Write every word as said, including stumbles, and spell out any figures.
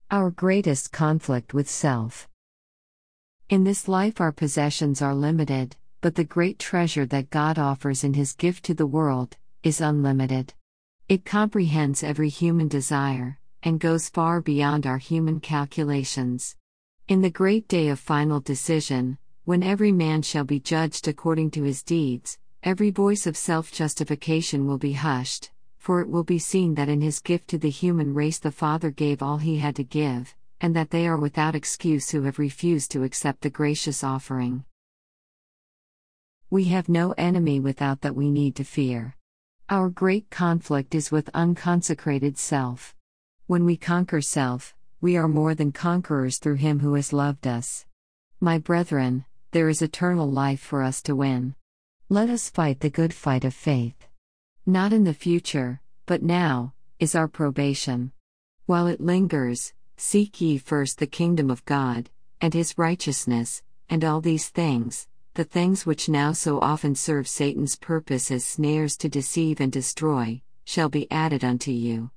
Our greatest conflict with self. In this life, our possessions are limited, but the great treasure that God offers in His gift to the world is unlimited. It comprehends every human desire, and goes far beyond our human calculations. In the great day of final decision, when every man shall be judged according to his deeds, every voice of self-justification will be hushed, for it will be seen that in His gift to the human race the Father gave all He had to give, and that they are without excuse who have refused to accept the gracious offering. We have no enemy without that we need to fear. Our great conflict is with unconsecrated self. When we conquer self, we are more than conquerors through Him who has loved us. My brethren, there is eternal life for us to win. Let us fight the good fight of faith. Not in the future, but now, is our probation. While it lingers, seek ye first the kingdom of God, and His righteousness, and all these things, the things which now so often serve Satan's purpose as snares to deceive and destroy, shall be added unto you.